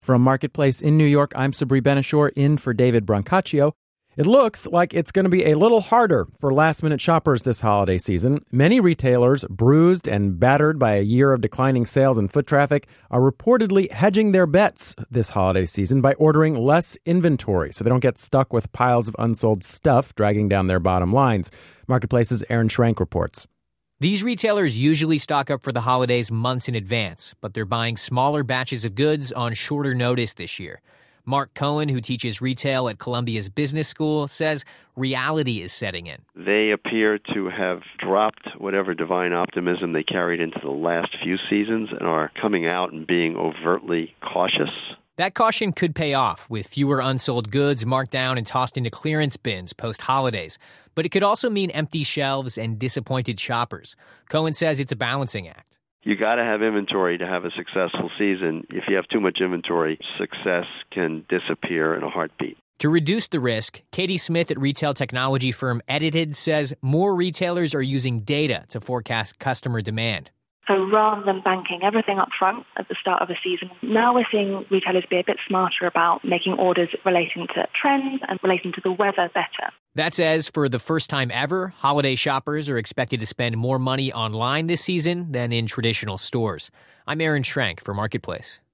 From Marketplace in New York, I'm Sabri Benishore in for David Brancaccio. It looks like it's going to be a little harder for last-minute shoppers this holiday season. Many retailers, bruised and battered by a year of declining sales and foot traffic, are reportedly hedging their bets this holiday season by ordering less inventory so they don't get stuck with piles of unsold stuff dragging down their bottom lines. Marketplace's Aaron Schrank reports. These retailers usually stock up for the holidays months in advance, but they're buying smaller batches of goods on shorter notice this year. Mark Cohen, who teaches retail at Columbia's Business School, says reality is setting in. They appear to have dropped whatever divine optimism they carried into the last few seasons and are coming out and being overtly cautious. That caution could pay off with fewer unsold goods marked down and tossed into clearance bins post-holidays. But it could also mean empty shelves and disappointed shoppers. Cohen says it's a balancing act. You got to have inventory to have a successful season. If you have too much inventory, success can disappear in a heartbeat. To reduce the risk, Katie Smith at retail technology firm Edited says more retailers are using data to forecast customer demand. So rather than banking everything up front at the start of a season, now we're seeing retailers be a bit smarter about making orders relating to trends and relating to the weather better. That says, for the first time ever, holiday shoppers are expected to spend more money online this season than in traditional stores. I'm Aaron Schrank for Marketplace.